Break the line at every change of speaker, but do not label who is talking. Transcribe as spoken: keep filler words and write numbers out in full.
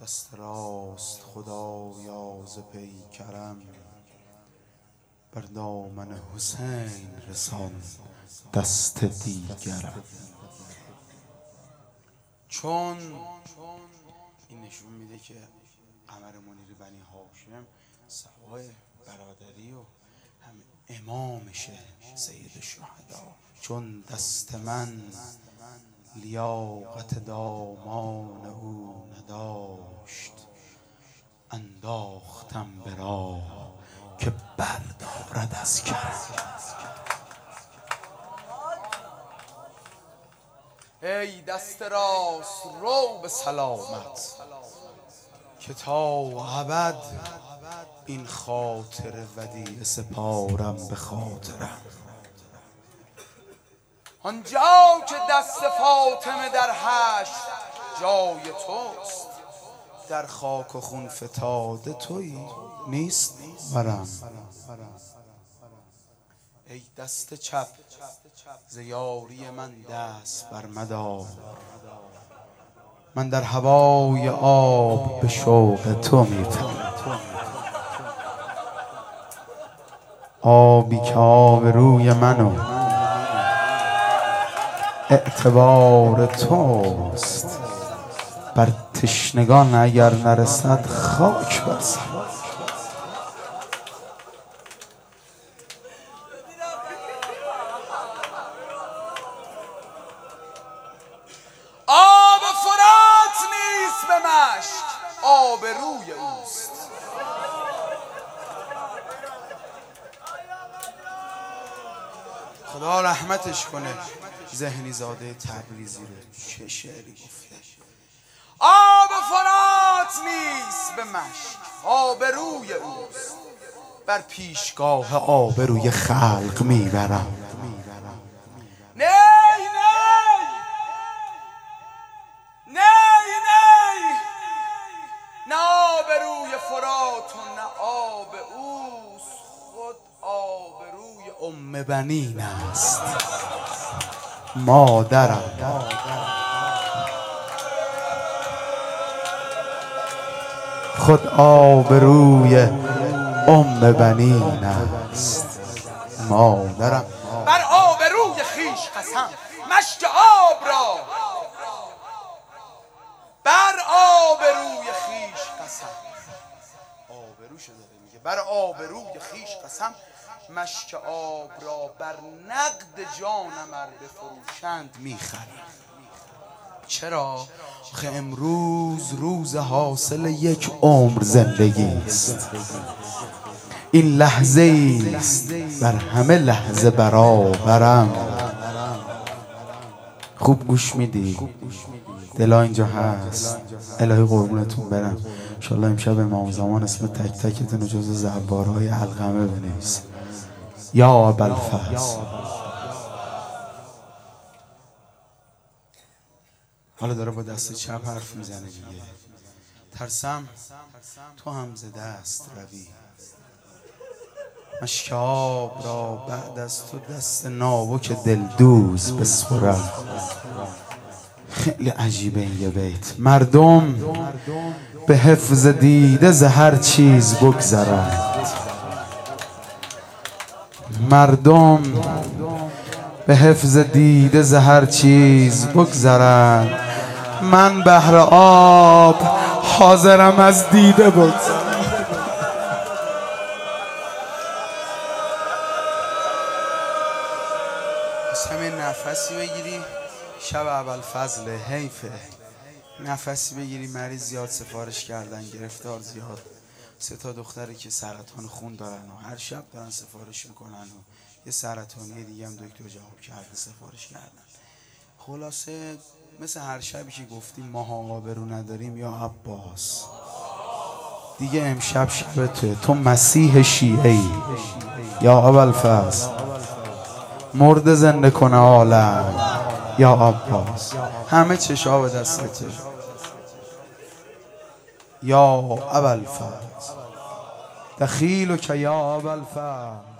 دست راست خدایا ز پیکرم، بر دامن حسین رسان دست دیگرم. چون این نشون میده که قمر منیر بنی هاشم صحابه برادری و هم امامشه سید الشهدا. چون دست من لیاقت دامان او نداشت، انداختم به راه که بردارد از کرم. ای دست راست رو به سلامت، که تا ابد این خاطر ودیعه سپارم به خاطرم. آنجا که دست فاطمه در حشر جای توست، در خاک و خون فتاده تویی نیست برم. ای دست چپ ز یاری من دست بر مدار، من در هوای آب به شوق تو میپرم. آبی که آبروی من و اعتبار توست، بر تشنگان اگر نرسد خاک بر سر. آب فرات نیست به مشک، آبروی اوست. خدا رحمتش کنه ذهنی زاده تبریزی رو. چه شعری گفته. آب فرات نیست به مشک، آبروی اوست. بر پیشگاه آبروی خلق میبرم. نه نه نه نه نه آبروی فرات و نه آب اوست، خود آبروی ام بنین است مادرم. خود آبروی ام بنین است مادرم. بر آبروی خیش قسم مشک آب را، بر آبروی خیش قسم. آبروشو داره میگه. بر آبروی خیش قسم مشک آب را، بر نقد جانم ار بفروشند میخرم. چرا؟ آخه امروز روز حاصل یک عمر زندگی است. این لحظه است بر همه لحظه برابرم. خوب گوش میدی؟ دلا اینجا هست. الهی قربونتون برم. انشالله امشب امام زمان اسم تک تکتون رو جزو زبارهای علقمه بنویسید. یا ابوالفضل. حالا داره با دست چپ حرف میزنه دیگه. ترسم تو هم ز دست روی، مشک آب را بعد از تو دست ناوک دلدوز بسپرم. خیلی عجیبه این یه بیت. مردم به حفظ دیده ز هر چیز بگذرند، مردم به حفظ دیده ز هر چیز بگذرند. من بهر آب حاضرم از دیده بگذرم. از همین نفسی بگیری شب ابوالفضل. حیفه نفسی بگیری. مریض زیاد سفارش کردن، گرفتار زیاد. سه تا دختری که سرطان خون دارن و هر شب دارن سفارش میکنن و یه سرطانی دیگه هم دکتر جواب کرده سفارش کردن. خلاصه مثل هر شبی که گفتیم ما آبرو نداریم یا عباس دیگه، امشب شب توه. تو مسیح شیعه‌ای یا ابوالفضل، مرد زنده کنه عالم یا عباس. همه چشا به دستته یا ابوالفضل. دخیل که یا ابوالفضل.